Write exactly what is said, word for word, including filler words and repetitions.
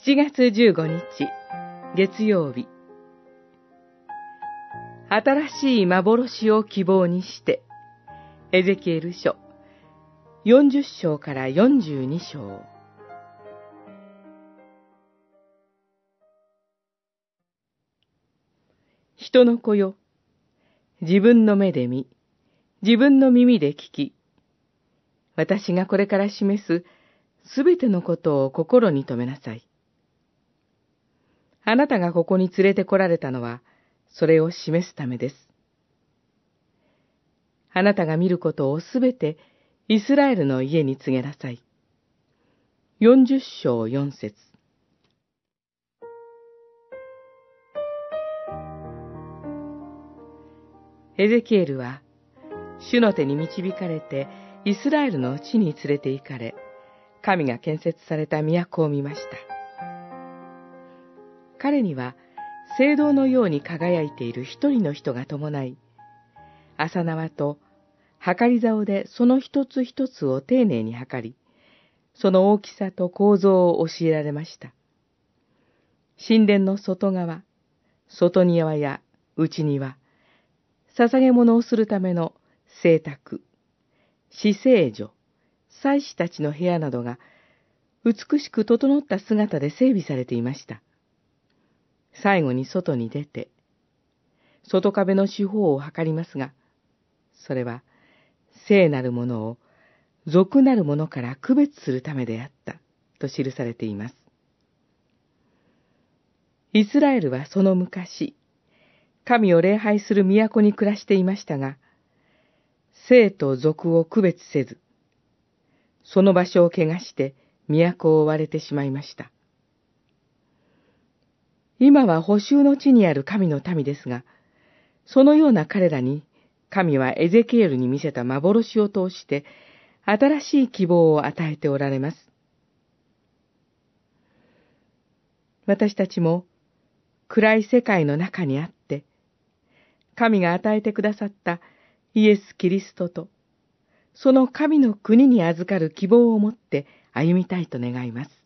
しちがつじゅうごにち、月曜日。新しい幻を希望にして、エゼキエル書よんじゅっしょうからよんじゅうにしょう。人の子よ、自分の目で見、自分の耳で聞き、私がこれから示すすべてのことを心に留めなさい。あなたがここに連れて来られたのは、それを示すためです。あなたが見ることをすべてイスラエルの家に告げなさい。よんじゅっしょうよんせつ。エゼキエルは、主の手に導かれてイスラエルの地に連れて行かれ、神が建設された都を見ました。彼には、聖堂のように輝いている一人の人が伴い、麻縄と測り竿でその一つ一つを丁寧に測り、その大きさと構造を教えられました。神殿の外側、外庭や内庭、捧げ物をするための聖卓、至聖所、祭司たちの部屋などが美しく整った姿で整備されていました。最後に外に出て、外壁の四方を測りますが、それは聖なるものを俗なるものから区別するためであったと記されています。イスラエルはその昔、神を礼拝する都に暮らしていましたが、聖と俗を区別せず、その場所を汚して都を追われてしまいました。今は捕囚の地にある神の民ですが、そのような彼らに神はエゼキエルに見せた幻を通して新しい希望を与えておられます。私たちも暗い世界の中にあって、神が与えてくださったイエス・キリストと、その神の国に預かる希望を持って歩みたいと願います。